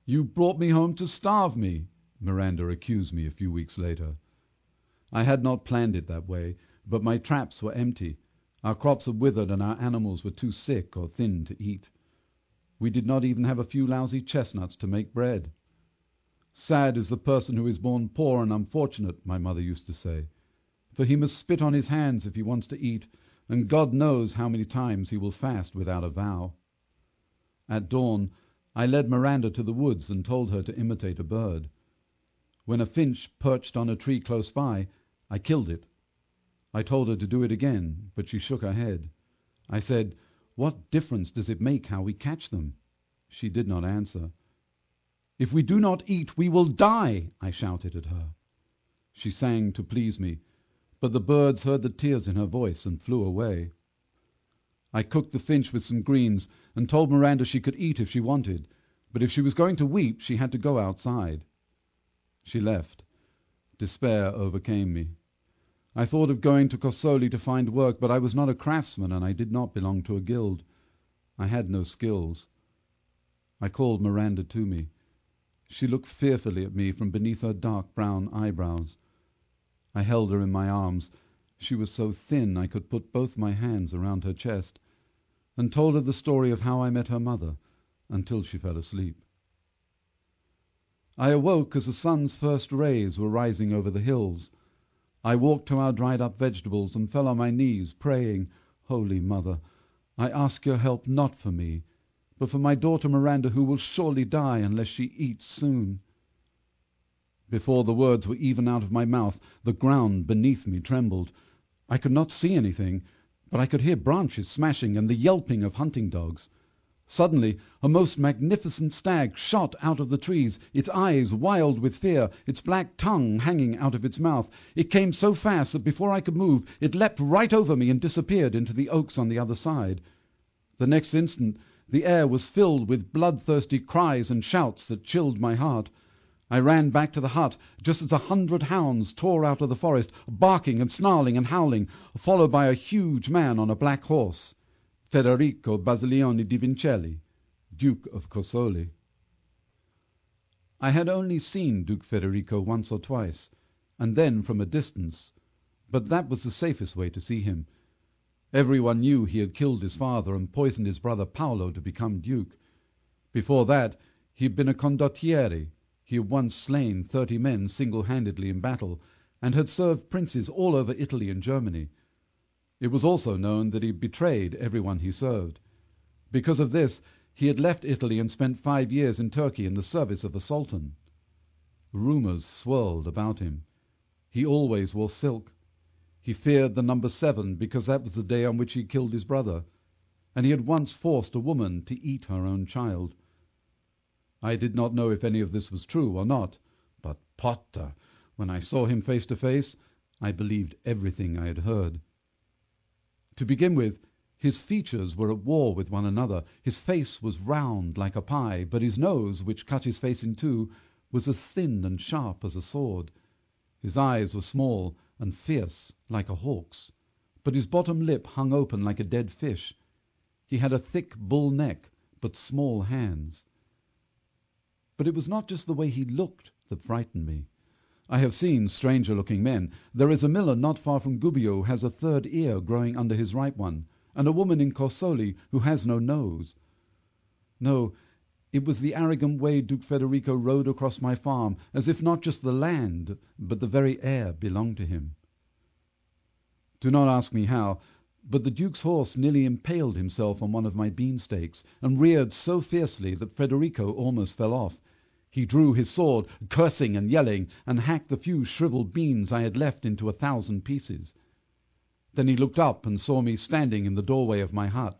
"You brought me home to starve me," Miranda accused me a few weeks later. I had not planned it that way, but my traps were empty. Our crops had withered and our animals were too sick or thin to eat. We did not even have a few lousy chestnuts to make bread. "Sad is the person who is born poor and unfortunate," my mother used to say, "for he must spit on his hands if he wants to eat, and God knows how many times he will fast without a vow." At dawn, I led Miranda to the woods and told her to imitate a bird. When a finch perched on a tree close by, I killed it. I told her to do it again, but she shook her head. I said, "What difference does it make how we catch them?" She did not answer. "If we do not eat, we will die," I shouted at her. She sang to please me, but the birds heard the tears in her voice and flew away. I cooked the finch with some greens and told Miranda she could eat if she wanted, but if she was going to weep, she had to go outside. She left. Despair overcame me. I thought of going to Corsoli to find work, but I was not a craftsman and I did not belong to a guild. I had no skills. I called Miranda to me. She looked fearfully at me from beneath her dark brown eyebrows. I held her in my arms. She was so thin I could put both my hands around her chest, and told her the story of how I met her mother until she fell asleep. I awoke as the sun's first rays were rising over the hills. I walked to our dried-up vegetables and fell on my knees, praying, "Holy Mother, I ask your help not for me, but for my daughter Miranda, who will surely die unless she eats soon." Before the words were even out of my mouth, the ground beneath me trembled. I could not see anything, but I could hear branches smashing and the yelping of hunting dogs. Suddenly, a most magnificent stag shot out of the trees, its eyes wild with fear, its black tongue hanging out of its mouth. It came so fast that before I could move, it leapt right over me and disappeared into the oaks on the other side. The next instant, the air was filled with bloodthirsty cries and shouts that chilled my heart. I ran back to the hut just as 100 hounds tore out of the forest, barking and snarling and howling, followed by a huge man on a black horse. Federico Basilioni di Vincelli, Duke of Corsoli. I had only seen Duke Federico once or twice, and then from a distance, but that was the safest way to see him. Everyone knew he had killed his father and poisoned his brother Paolo to become duke. Before that, he had been a condottiere. He had once slain 30 men single-handedly in battle, and had served princes all over Italy and Germany. It was also known that he betrayed everyone he served. Because of this, he had left Italy and spent 5 years in Turkey in the service of the Sultan. Rumors swirled about him. He always wore silk. He feared the number 7 because that was the day on which he killed his brother, and he had once forced a woman to eat her own child. I did not know if any of this was true or not, but Potter, when I saw him face to face, I believed everything I had heard. To begin with, his features were at war with one another. His face was round like a pie, but his nose, which cut his face in two, was as thin and sharp as a sword. His eyes were small and fierce like a hawk's, but his bottom lip hung open like a dead fish. He had a thick bull neck, but small hands. But it was not just the way he looked that frightened me. I have seen stranger-looking men. There is a miller not far from Gubbio who has a third ear growing under his right one, and a woman in Corsoli who has no nose. No, it was the arrogant way Duke Federico rode across my farm, as if not just the land, but the very air belonged to him. Do not ask me how, but the Duke's horse nearly impaled himself on one of my beanstakes, and reared so fiercely that Federico almost fell off. He drew his sword, cursing and yelling, and hacked the few shriveled beans I had left into 1,000 pieces. Then he looked up and saw me standing in the doorway of my hut.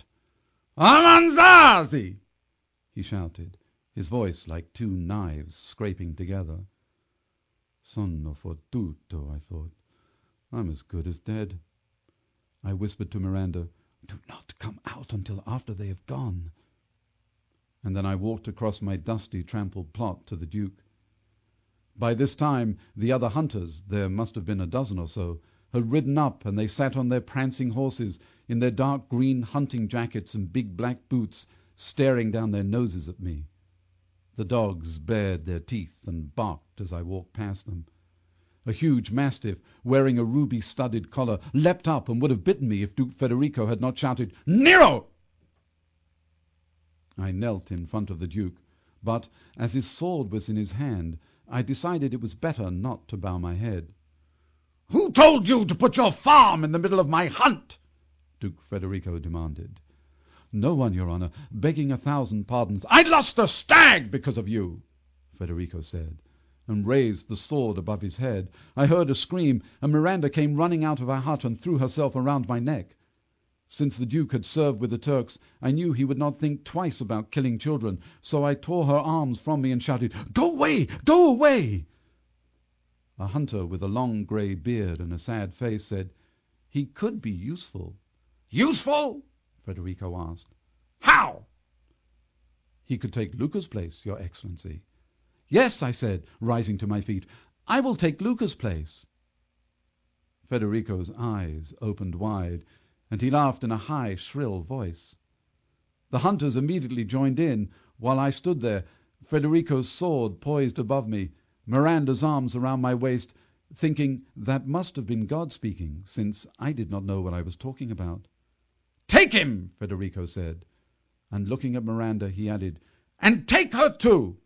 "Avanzati!" he shouted, his voice like 2 knives scraping together. Sono fottuto, I thought. I'm as good as dead. I whispered to Miranda, "Do not come out until after they have gone." And then I walked across my dusty, trampled plot to the Duke. By this time, the other hunters, there must have been a dozen or so, had ridden up, and they sat on their prancing horses in their dark green hunting jackets and big black boots, staring down their noses at me. The dogs bared their teeth and barked as I walked past them. A huge mastiff, wearing a ruby-studded collar, leapt up and would have bitten me if Duke Federico had not shouted, "Nero!" I knelt in front of the Duke, but as his sword was in his hand, I decided it was better not to bow my head. "Who told you to put your farm in the middle of my hunt?" Duke Federico demanded. "No one, Your Honor, begging 1,000 pardons." "I lost a stag because of you," Federico said, and raised the sword above his head. I heard a scream, and Miranda came running out of her hut and threw herself around my neck. Since the Duke had served with the Turks, I knew he would not think twice about killing children, so I tore her arms from me and shouted, "Go away! Go away!" A hunter with a long grey beard and a sad face said, "He could be useful." "Useful?" Federico asked. "How?" "He could take Luca's place, Your Excellency." "Yes," I said, rising to my feet, "I will take Luca's place." Federico's eyes opened wide, and he laughed in a high, shrill voice. The hunters immediately joined in, while I stood there, Federico's sword poised above me, Miranda's arms around my waist, thinking that must have been God speaking, since I did not know what I was talking about. "Take him," Federico said, and looking at Miranda, he added, "And take her too."